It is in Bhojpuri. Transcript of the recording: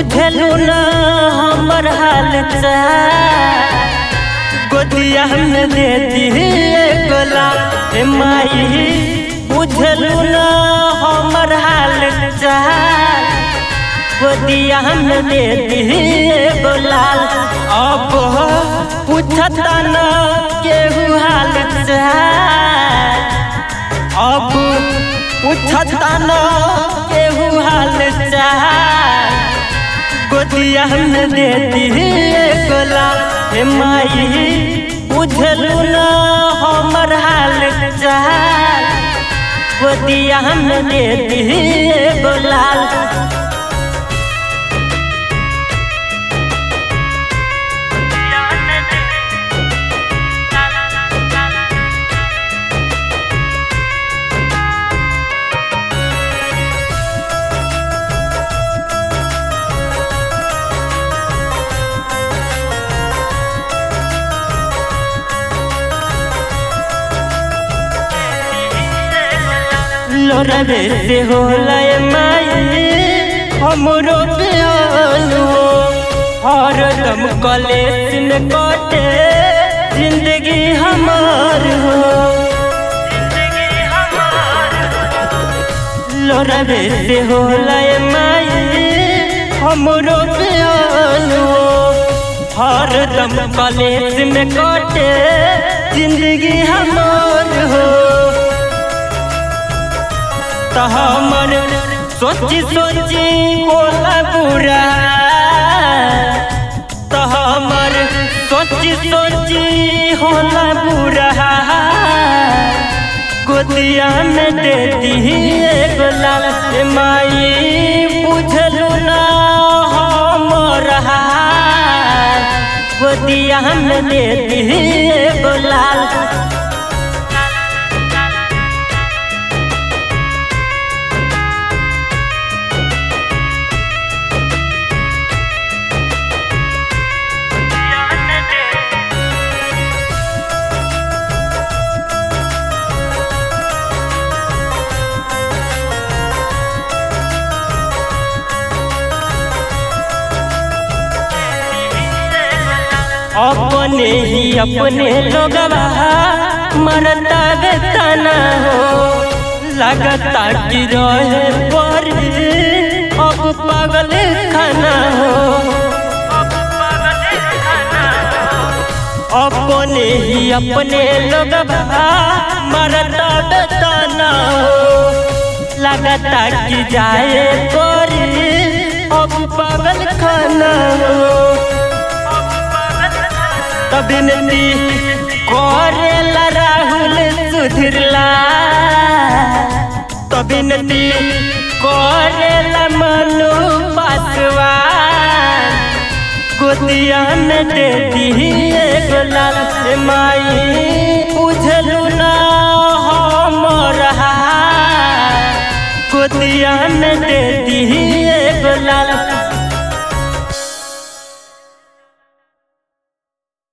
बुझलू न हमर हाल चाल गोदिया में दे दी गोला माई बुझलू न हमर हाल चाल गोदिया में दे दी गोलाल अब पूछता न केहू हाल चाल अब पूछता न केहू हाल चाल गोदिया में दे दी गोलाल माई बुझलू न हमर हाल चाल गोदिया में दे दी गोलाल लोरवे से होला माई हमरो बेहालू हर दम कलेस में कटे जिंदगी हमार हो लोरवे से होला माई हमरो बेहालू हर दम कलेस में कटे जिंदगी हमार हो तो हमर सोची सोची होला बुरा तो हमर सोची सोची होला बुरा गोदिया में दे दी गोलाल माई बुझलू न हमर गोदिया में दे दी गोलाल अपने ही अपने लोगवा मरता बेतना हो लगता कि रहे पर अब पागल खाना हो अपने ही अपने लोगवा मरता बेतना हो लगता कि जाए पर अब पागल खाना हो तबिनती करेला राहुल सुधरला तबिनती करेला मनु पासवान गोदिया में दे दी गोलाल माई बुझलू न हमर गोदिया में दे दी गोलाल